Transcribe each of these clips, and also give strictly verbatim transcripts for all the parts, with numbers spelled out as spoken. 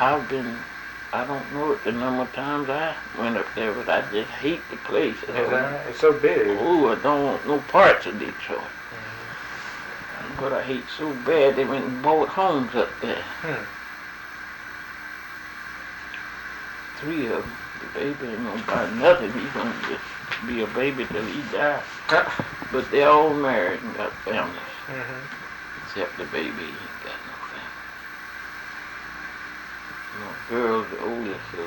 I've been, I don't know the number of times I went up there, but I just hate the place. Is that right? It's so big. Oh, I don't want no parts of Detroit. Mm-hmm. But I hate so bad they went and bought homes up there. Hmm. Three of them. The baby ain't gonna buy nothing. He's gonna just be a baby till he dies. But they all married and got families. Mm-hmm. Except the baby, he ain't got no family. My girl's the oldest, so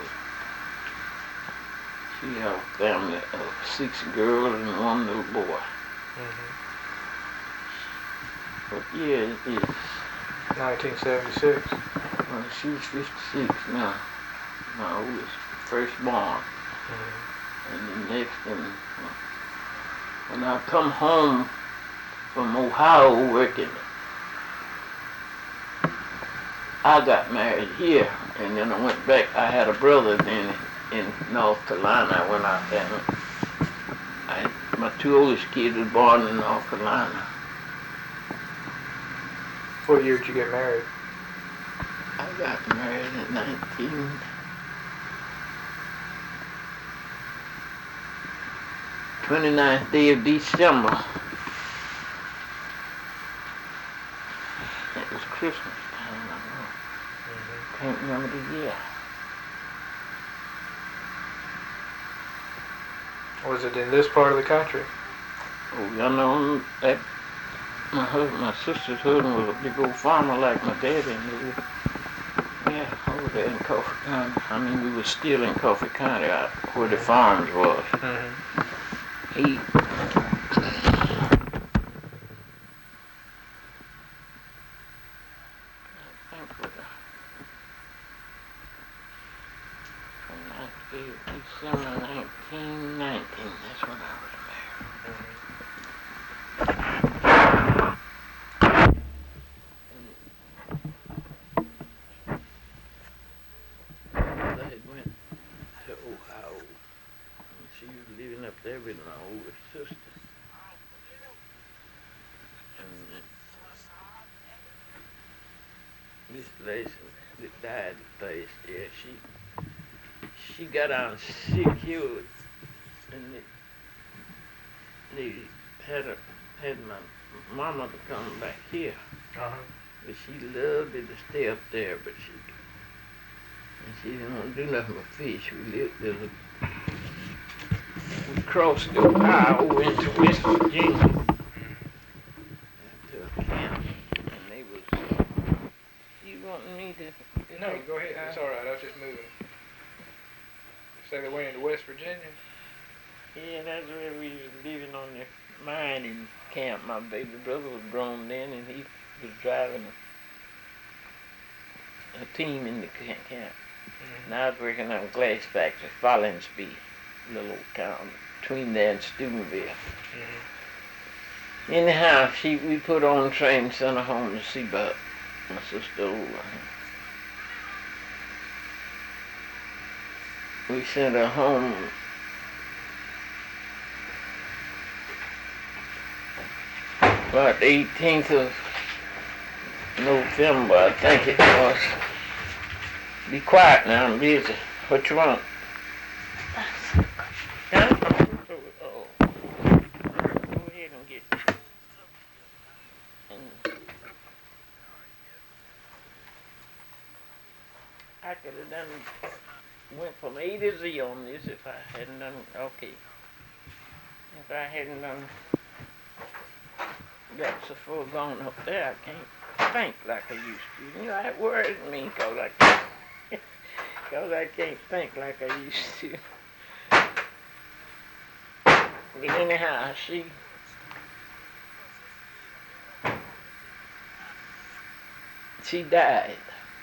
she have a family of six girls and one little boy. Mm-hmm. But yeah, it is. nineteen seventy-six. Well, she's fifty-six now. My oldest, firstborn. Mm-hmm. And the next, and when I come home from Ohio working, I got married here, and then I went back. I had a brother then in North Carolina when I had I, my two oldest kids was born in North Carolina. What year did you get married? I got married in nineteen. twenty-ninth day of December. It was Christmas time, I know. Mm-hmm. Can't remember the year. Was it in this part of the country? Oh, y'all know that my husband, my sister's husband was a big old farmer like my daddy, and we were, yeah, over there in Coffee County. I mean, we were still in Coffee County, out where the farms was. Mm-hmm. He I think was a, from December nineteen nineteen, that's when I was married. And my mother had went to Ohio, and she was living up there with my oldest sister. And Miss Lacy that died last year, she she got on sick here, and they, they had a had my mama to come back here. Uh-huh. But she loved it to stay up there, but she and she didn't want to do nothing but fish. We lived there. We crossed the Ohio into West Virginia to a camp, and they was. You want me to? No, go ahead. It's all right. I was just moving. Say they went into West Virginia? Yeah, that's where we was living on the mining camp. My baby brother was grown then, and he was driving a, a team in the camp. Mm-hmm. And I was working on a glass factory, Follinsby, little old town between there and Steubenville. Mm-hmm. Anyhow, she we put on the train and sent her home to see about my sister over. We sent her home about the eighteenth of November, I think it was. Be quiet now, I'm busy. What you want? Huh? Oh. Go ahead and get and I could have done went from A to Z on this if I hadn't done okay. If I hadn't done got so far gone up there, I can't think like I used to. You know, that worries me because I can't, cause I can't think like I used to. But anyhow, she she died.